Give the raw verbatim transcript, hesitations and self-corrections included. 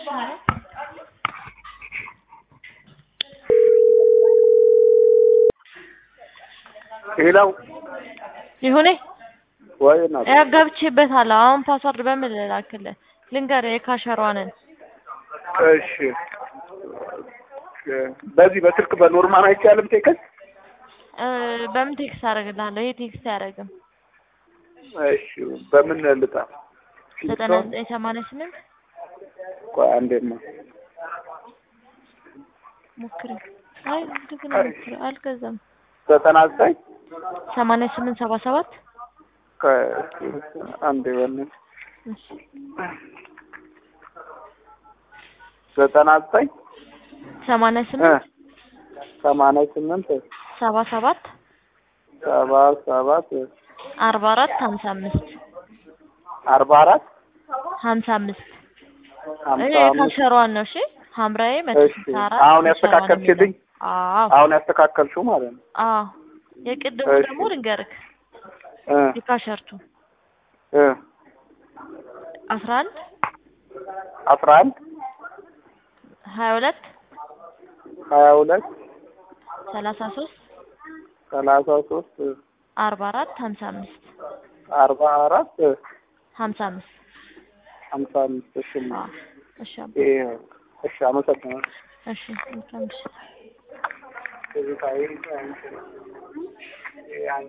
ሄላው ይሁኔ ወይና ያጋብቼበታል አሁን ፓስወርድ በምን ላክልህ ልንገር የካሸሯንን እሺ በዚህ በስልክ በኖርማል አይቻልም ቴክስት በምን ቴክስት አደርግልሃለሁ ይሄ ቴክስት አያደርግም እሺ በምን ልጣ ዘጠና ዘጠኝ ሰማንያ ስምንት ቆይ አንዴማ ሞክሪ አይ እንደገና ሞክሪ አልገዛም ዘጠና ዘጠኝ ሰማንያ ስምንት ሰባ ሰባት አንዴ ወን ዘጠና ዘጠኝ ሰማንያ ስምንት ሰማንያ ስምንት ሰባ ሰባት ሰባ ሰባት አርባ አራት ሀምሳ አምስት አርባ አራት ሀምሳ አምስት እኔ ካሸሯን ነው እሺ ሐምራዬ መጥታራ አሁን ያስተካከልሽልኝ አዎ አሁን ያስተካከልሽው ማለት ነው አዎ የቅድሙ ደግሞ ልንገርክ እ የካሸርቱ እ አስራ አንድ አስራ አንድ ሀያ ሁለት ሀያ ሁለት ሰላሳ ሶስት ሰላሳ ሶስት አርባ አራት ሀምሳ አምስት አርባ አራት ሀምሳ አምስት ሀምሳ አምስት እሺ እሺ እሺ አመሰግናለሁ እሺ እንትን